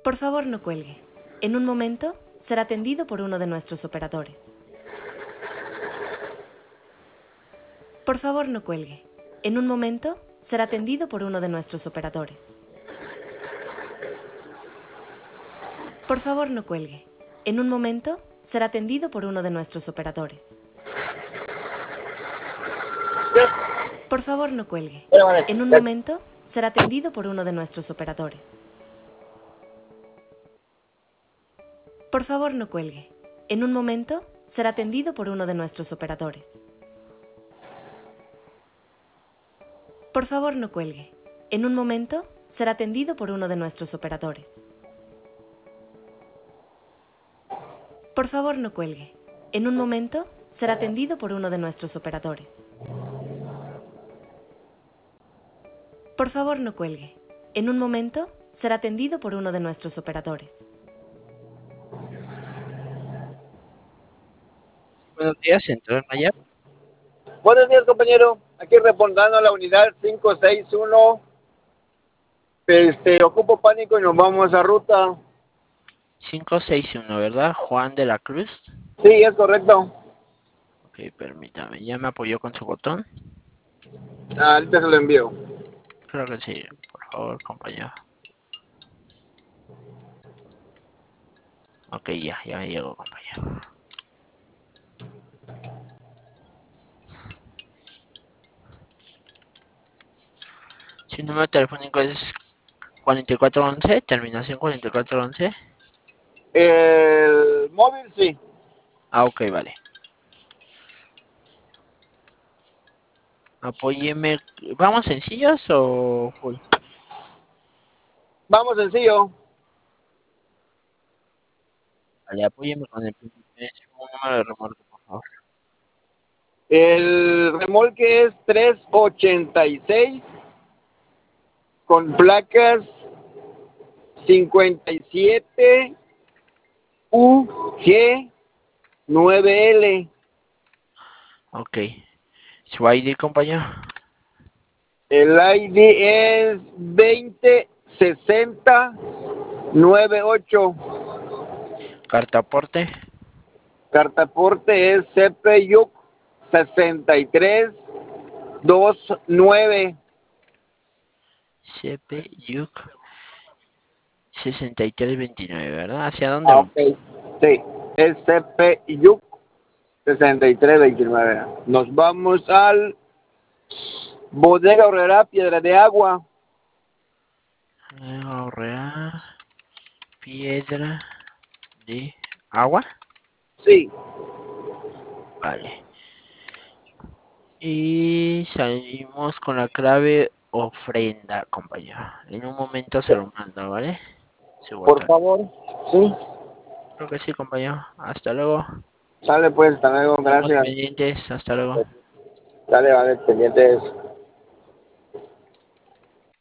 Por favor, no cuelgue. En un momento será atendido por uno de nuestros operadores. Por favor, no cuelgue. En un momento será atendido por uno de nuestros operadores. Por favor, no cuelgue. En un momento será atendido por uno de nuestros operadores. Por favor, no cuelgue. En un momento será atendido por uno de nuestros operadores. Por favor, no cuelgue. En un momento será atendido por uno de nuestros operadores. Por favor, no cuelgue. En un momento será atendido por uno de nuestros operadores. Por favor, no cuelgue. En un momento será atendido por uno de nuestros operadores. Por favor, no cuelgue. En un momento será atendido por uno de nuestros operadores. Buenos días, Central Maya. Buenos días, compañero. Aquí reportando a la unidad 561. Ocupo pánico y nos vamos a ruta. 561, ¿verdad? Juan de la Cruz. Sí, es correcto. Ok, permítame. ¿Ya me apoyó con su botón? Ahorita se lo envío. Creo que sí. Por favor, compañero. Ok, ya me llegó, compañero. Su número telefónico es 4411, terminación 4411. El móvil, sí. Ah, ok, vale. Apóyeme. ¿Vamos sencillos o full? Vamos, sencillo. Vale, apóyeme con el segundo número de remolque, por favor. El remolque es 386 con placas 57 UG 9L. Ok. ¿Su ID, compañero? El ID es 206098. Cartaporte. Cartaporte es CPYUC 6329. CP Yuk 6329, ¿verdad? ¿Hacia dónde Ah, vamos? ok. Sí, es CPYUC 6329. Nos vamos al Bodega Horrera Piedra de Agua. Ahorrar piedra de agua. Sí, Vale. Y salimos con la clave ofrenda, compañero. En un momento se lo mando, ¿vale? Su por botón. favor. Sí, Creo que sí, compañero. Hasta luego. sale pues, hasta luego, Estamos gracias. pendientes. Hasta luego. Dale, vale, pendientes.